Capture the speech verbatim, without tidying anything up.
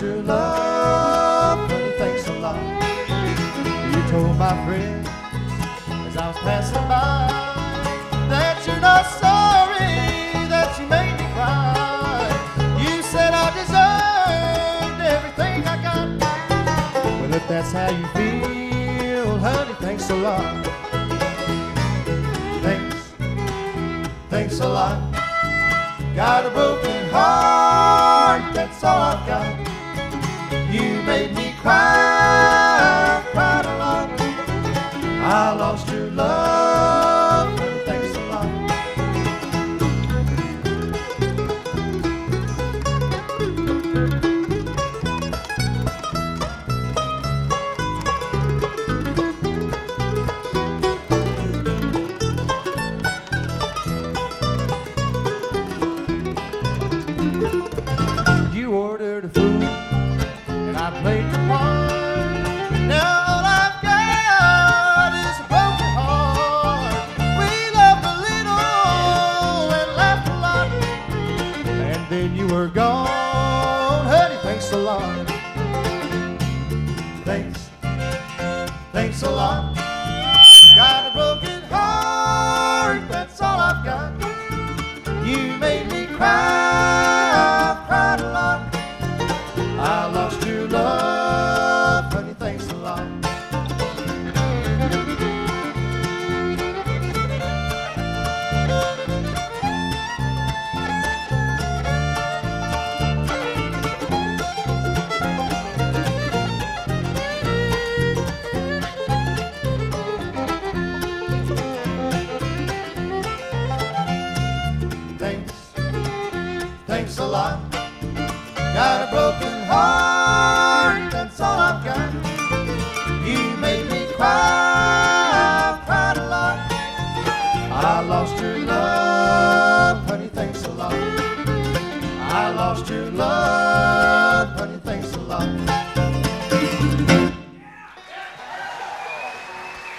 your love, honey, thanks a lot. You told my friends as I was passing by that you're not sorry that you made me cry. You said I deserved everything I got. Well, if that's how you feel, honey, thanks a lot. Thanks, thanks a lot. Got a broken heart, that's all I've got. You made me cry, I've cried a lot. I lost your love, honey, thanks a lot. You ordered a food, and I played the part. Now all I've got is a broken heart. We loved a little and laughed a lot, and then you were gone, honey, thanks a lot. Thanks, thanks a lot. Got a broken heart, that's all I've got. You made me cry, I've cried a lot. I lost your love, honey, thanks a lot. Thanks, thanks a lot. Got a broken heart.